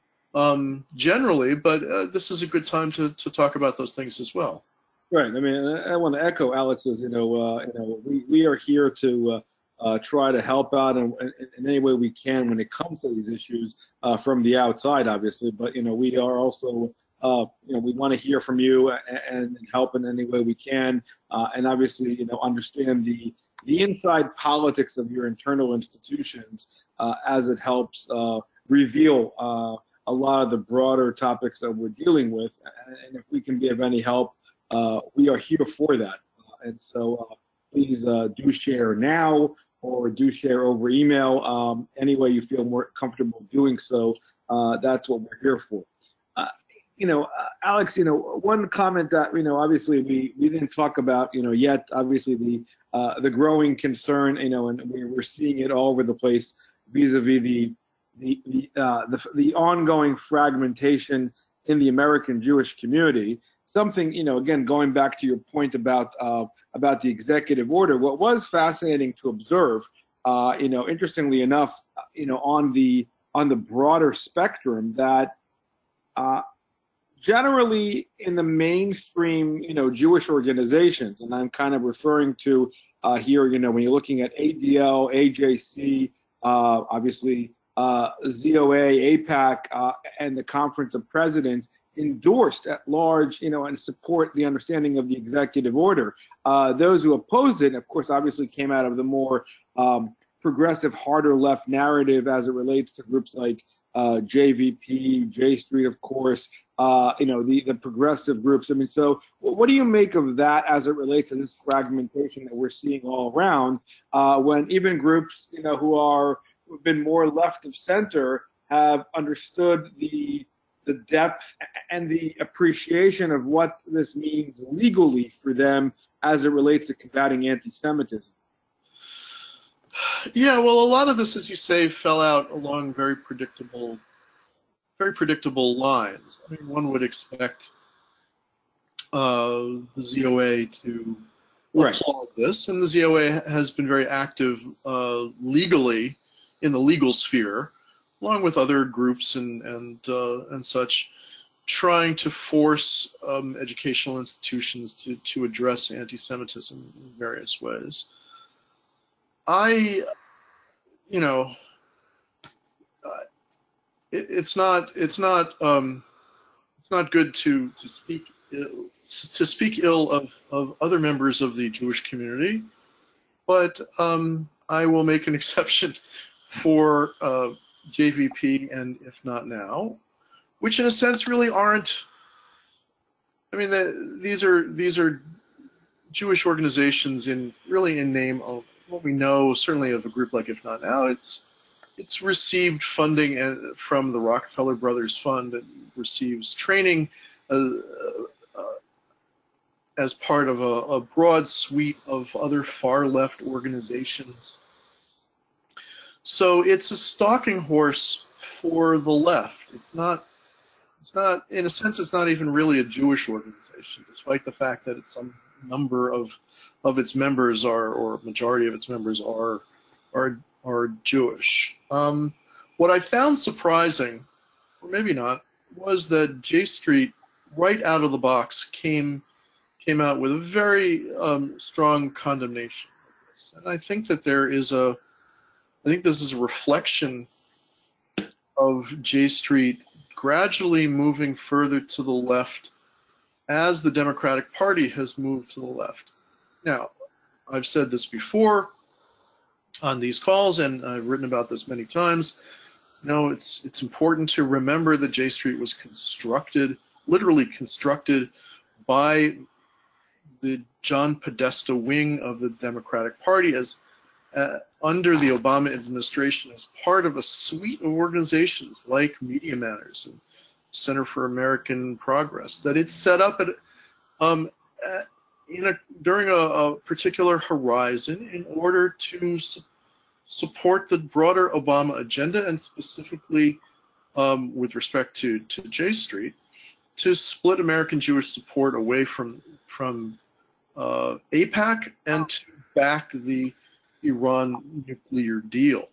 um, generally, but uh, this is a good time to to talk about those things as well. Right. I mean, I want to echo Alex's. You know, uh, you know, we we are here to uh, uh, try to help out in, in, in any way we can when it comes to these issues uh, from the outside, obviously. But you know, we are also, uh, you know, we want to hear from you and, and help in any way we can, uh, and obviously, you know, understand the the inside politics of your internal institutions uh, as it helps uh, reveal uh, a lot of the broader topics that we're dealing with. And if we can be of any help, uh, we are here for that. Uh, and so uh, please uh, do share now or do share over email. Um, any way you feel more comfortable doing so, uh, that's what we're here for. Uh, you know, uh, Alex, you know, one comment that, you know, obviously we, we didn't talk about, you know, yet, obviously the uh, the growing concern, you know, and we, we're seeing it all over the place vis-a-vis the the the, uh, the the ongoing fragmentation in the American Jewish community. Something, you know, again, going back to your point about uh, about the executive order, what was fascinating to observe, uh, you know, interestingly enough, you know, on the on the broader spectrum, that uh, generally in the mainstream, you know, Jewish organizations, and I'm kind of referring to uh, here, you know, when you're looking at A D L, A J C, uh, obviously uh, Z O A, AIPAC, uh, and the Conference of Presidents endorsed at large, you know, and support the understanding of the executive order. Uh, those who opposed it, of course, obviously came out of the more um, progressive, harder left narrative as it relates to groups like uh, J V P, J Street, of course, uh, you know, the, the progressive groups. I mean, so what do you make of that as it relates to this fragmentation that we're seeing all around, uh, when even groups, you know, who are who've been more left of center have understood the the depth and the appreciation of what this means legally for them as it relates to combating anti-Semitism? Yeah, well, a lot of this, as you say, fell out along very predictable, very predictable lines. I mean, one would expect uh, the Z O A to Right. applaud this, and the Z O A has been very active uh, legally in the legal sphere, along with other groups and and uh, and such, trying to force um, educational institutions to to address anti-Semitism in various ways. I, you know, uh, it, it's not it's not um, it's not good to to speak ill, to speak ill of of other members of the Jewish community, but um, I will make an exception for uh, J V P and If Not Now, which in a sense really aren't I mean, the, these are these are Jewish organizations in really in name of what we know, certainly of a group like If Not Now. It's it's received funding from the Rockefeller Brothers Fund and receives training uh, uh, as part of a, a broad suite of other far left organizations. So it's a stalking horse for the left. It's not. It's not, in a sense, it's not even really a Jewish organization, despite the fact that it's some number of of its members are, or majority of its members are, are, are Jewish. Um, what I found surprising, or maybe not, was that J Street, right out of the box, came came out with a very um, strong condemnation of this. And I think that there is a, I think this is a reflection of J Street gradually moving further to the left as the Democratic Party has moved to the left. Now, I've said this before on these calls, and I've written about this many times. You know, it's it's important to remember that J Street was constructed, literally constructed, by the John Podesta wing of the Democratic Party as uh, under the Obama administration as part of a suite of organizations like Media Matters and Center for American Progress that it's set up at, um, at, in a, during a, a particular horizon in order to su support the broader Obama agenda, and specifically um, with respect to, to J Street, to split American Jewish support away from, from uh, AIPAC and to back the Iran nuclear deal.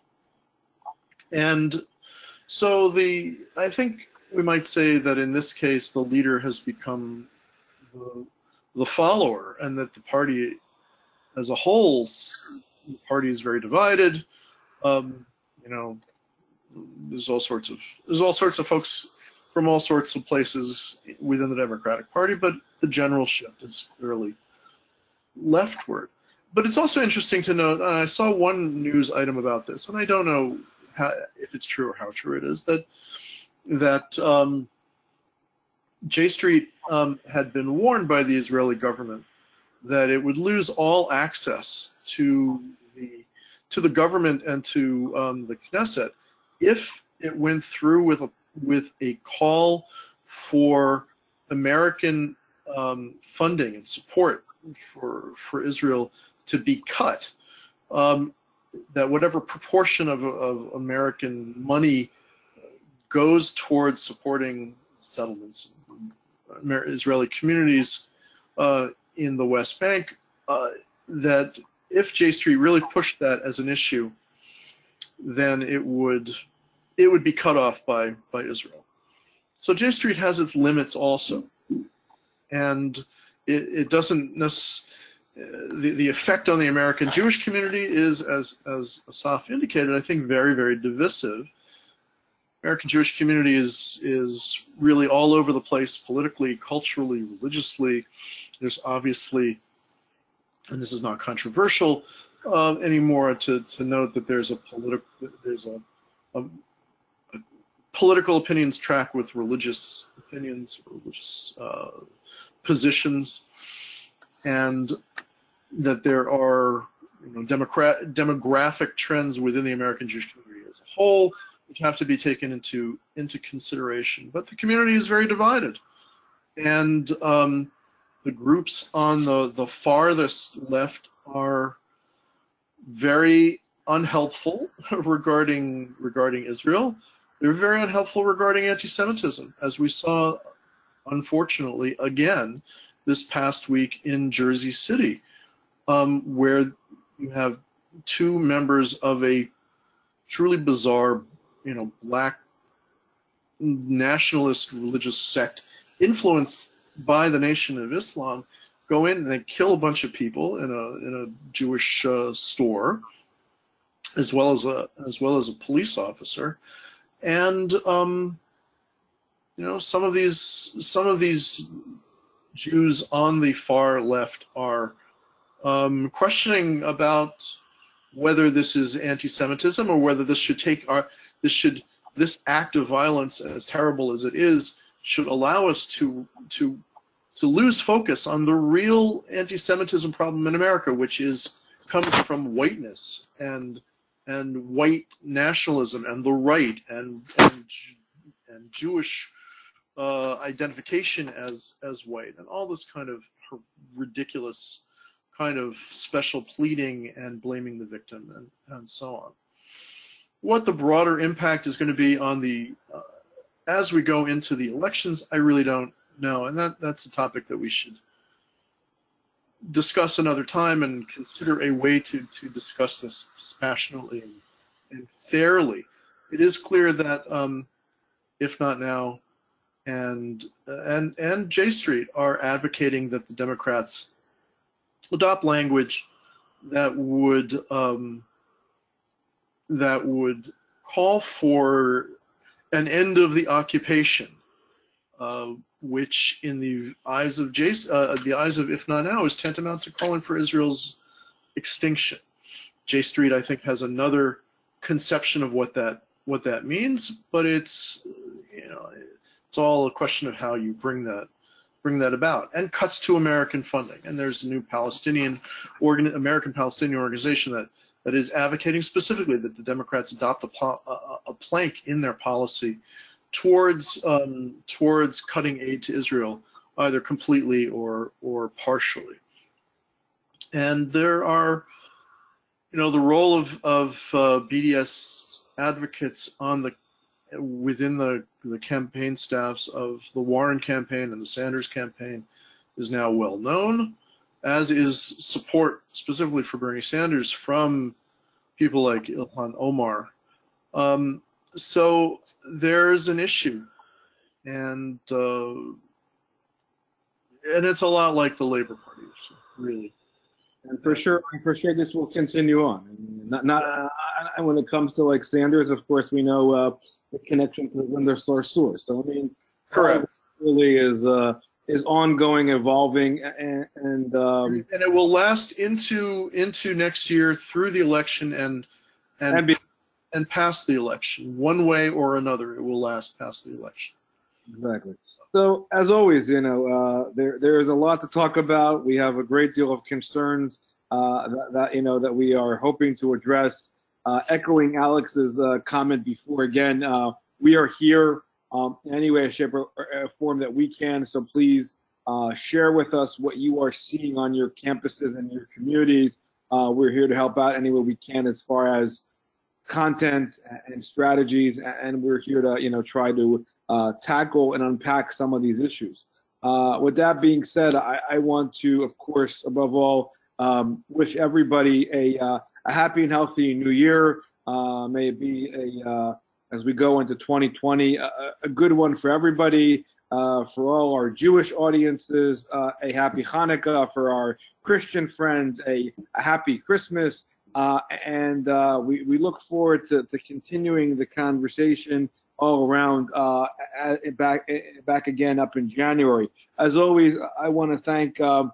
And so the, I think we might say that in this case, the leader has become the, the follower, and that the party as a whole, the party is very divided. Um, you know, there's all sorts of, there's all sorts of folks from all sorts of places within the Democratic Party, but the general shift is clearly leftward. But it's also interesting to note, and I saw one news item about this, and I don't know how, if it's true or how true it is, that that um, J Street um, had been warned by the Israeli government that it would lose all access to the to the government and to um, the Knesset if it went through with a with a call for American um, funding and support for for Israel to be cut, um, that whatever proportion of, of American money goes towards supporting settlements, Israeli communities uh, in the West Bank, uh, that if J Street really pushed that as an issue, then it would it would be cut off by by Israel. So J Street has its limits also, and it, it doesn't necessarily. The, the effect on the American Jewish community is, as, as Asaf indicated, I think very, very divisive. American Jewish community is, is really all over the place politically, culturally, religiously. There's obviously, and this is not controversial uh, anymore to, to note that there's a political, there's a, a, a political opinions track with religious opinions, religious uh, positions, and that there are you know, democrat, demographic trends within the American Jewish community as a whole, which have to be taken into into consideration. But the community is very divided, and um, the groups on the the farthest left are very unhelpful regarding regarding Israel. They're very unhelpful regarding anti-Semitism, as we saw, unfortunately, again this past week in Jersey City, um, where you have two members of a truly bizarre, you know, black nationalist religious sect influenced by the Nation of Islam go in and they kill a bunch of people in a in a Jewish uh, store, as well as a as well as a police officer, and um, you know some of these some of these Jews on the far left are um, questioning about whether this is anti-Semitism or whether this should take our this should this act of violence, as terrible as it is, should allow us to to to lose focus on the real anti-Semitism problem in America, which is coming from whiteness and and white nationalism and the right and and, and Jewish uh, identification as as white and all this kind of ridiculous kind of special pleading and blaming the victim and, and so on. What the broader impact is going to be on the uh, as we go into the elections, I really don't know, and that that's a topic that we should discuss another time and consider a way to to discuss this dispassionately and, and fairly. It is clear that um, if not now, and and and J Street are advocating that the Democrats adopt language that would um, that would call for an end of the occupation, uh, which in the eyes of J, uh, the eyes of If Not Now is tantamount to calling for Israel's extinction. J Street, I think, has another conception of what that what that means, but it's you know it's all a question of how you bring that bring that about. And cuts to American funding. And there's a new Palestinian organ, American Palestinian organization that that is advocating specifically that the Democrats adopt a, a, a plank in their policy towards um, towards cutting aid to Israel, either completely or or partially. And there are, you know, the role of of uh, B D S advocates on the within the the campaign staffs of the Warren campaign and the Sanders campaign is now well known, as is support specifically for Bernie Sanders from people like Ilhan Omar. Um, so there's an issue, and uh, and it's a lot like the Labor Party issue, really. And for sure, for sure, this will continue on. And not, not uh, when it comes to like Sanders, of course, we know uh, the connection to Linda Sarsour. So I mean, correct. Really is uh, is ongoing, evolving, and and, um, and it will last into into next year through the election and and and, be, and past the election, one way or another. It will last past the election. Exactly. So as always, you know, uh, there there is a lot to talk about. We have a great deal of concerns uh, that, that you know that we are hoping to address. Uh, echoing Alex's uh, comment before, again, uh, we are here um, in any way, shape, or, or form that we can. So please uh, share with us what you are seeing on your campuses and your communities. Uh, we're here to help out any way we can as far as content and strategies, and we're here to, you know, try to uh, tackle and unpack some of these issues. Uh, with that being said, I, I want to, of course, above all, um, wish everybody a, uh, a happy and healthy new year. Uh, may it be a, uh, as we go into twenty twenty, a, a good one for everybody. Uh, for all our Jewish audiences, uh, a happy Hanukkah. For our Christian friends, a, a happy Christmas. Uh, and uh, we, we look forward to, to continuing the conversation all around uh, at, back back again up in January. As always, I want to thank uh,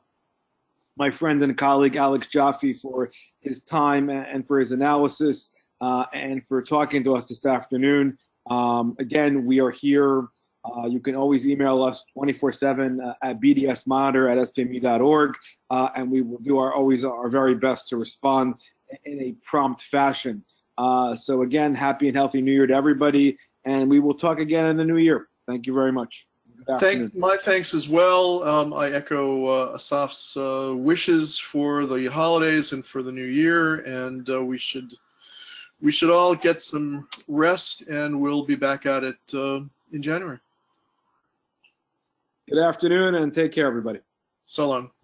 my friend and colleague Alex Jaffe for his time and for his analysis uh, and for talking to us this afternoon. Um, again, we are here. Uh, you can always email us twenty-four seven uh, at b d s monitor at s p m e dot org, uh, and we will do our always our very best to respond in a prompt fashion. Uh, so again, happy and healthy New Year to everybody, and we will talk again in the new year. Thank you very much. Thank, my thanks as well. Um, I echo uh, Asaf's uh, wishes for the holidays and for the new year, and uh, we should we should all get some rest, and we'll be back at it uh, in January. Good afternoon, and take care, everybody. So long.